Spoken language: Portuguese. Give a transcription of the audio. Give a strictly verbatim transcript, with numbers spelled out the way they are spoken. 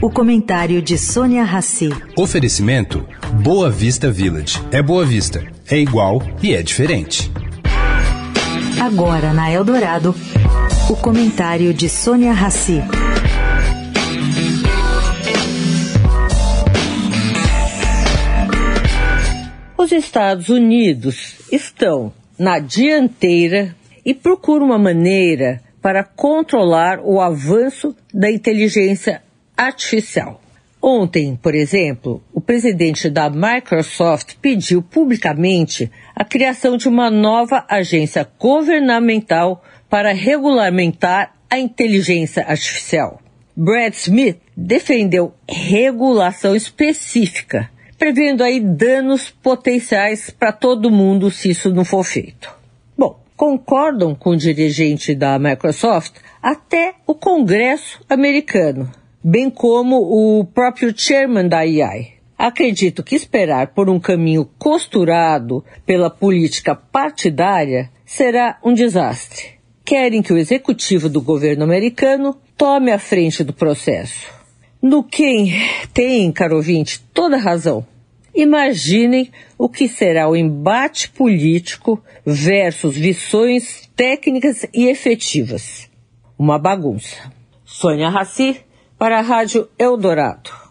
O comentário de Sônia Rassi. Oferecimento Boa Vista Village. É Boa Vista, é igual e é diferente. Agora na Eldorado, o comentário de Sônia Rassi. Os Estados Unidos estão na dianteira e procuram uma maneira para controlar o avanço da inteligência artificial. Ontem, por exemplo, o presidente da Microsoft pediu publicamente a criação de uma nova agência governamental para regulamentar a inteligência artificial. Brad Smith defendeu regulação específica, prevendo aí danos potenciais para todo mundo se isso não for feito. Bom, concordam com o dirigente da Microsoft até o Congresso americano, bem como o próprio chairman da A I. Acredito que esperar por um caminho costurado pela política partidária será um desastre. Querem que o executivo do governo americano tome a frente do processo. No que tem, caro ouvinte, toda razão. Imaginem o que será o embate político versus visões técnicas e efetivas. Uma bagunça. Sônia Rassi, para a Rádio Eldorado.